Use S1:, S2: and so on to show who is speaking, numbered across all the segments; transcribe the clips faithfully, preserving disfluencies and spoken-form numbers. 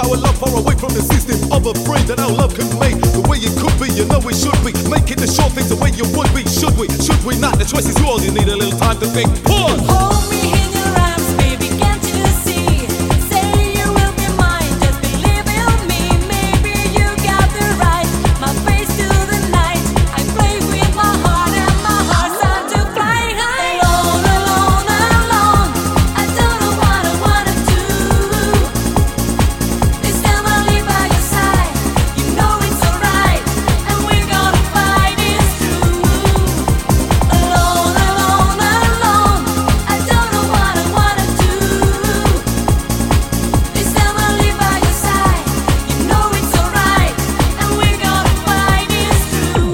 S1: our love far away from the system of a brain that our love can make the way it could be. You know it should be. Making the short things the way you would be. Should we? Should we not? The choice is yours. You need a little time to think. Pause.
S2: Hold me in your arms, baby, can't you see? Say you will be mine, just believe in me. Maybe you got the right. My face to the night. I play with my heart and my heart starts to fly high. Alone, alone, alone. I don't know what I wanna do. This time I'll live by your side. You know it's alright, and we're gonna fight this through. Alone, alone, alone. I don't know what I wanna do. This time I'll live by your side. You know it's alright, and we're gonna fight this through.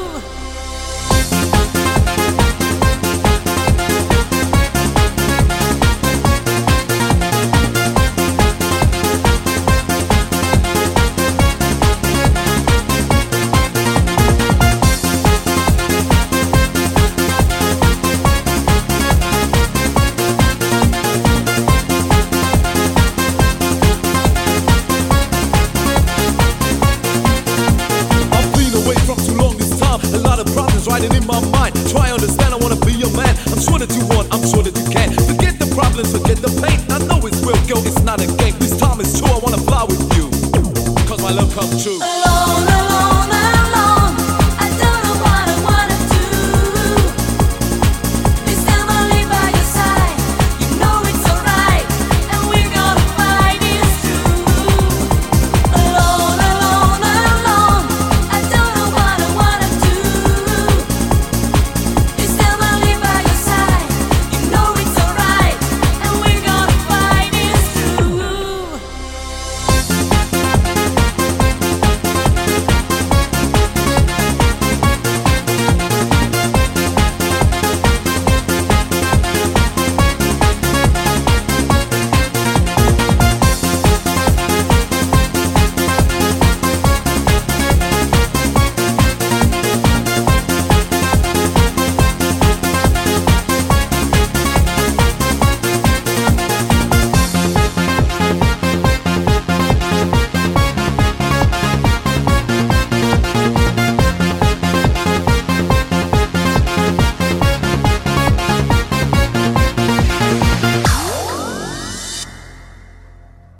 S1: I've been away from too long this time. A lot of problems riding in my mind. Try understand, I wanna be your man. I'm sure that you want, I'm sure that you can. Forget the problems, forget the pain. I know it's real, girl, it's not a game. This time it's true, I wanna fly with you. Cause my love comes true.
S2: Alone,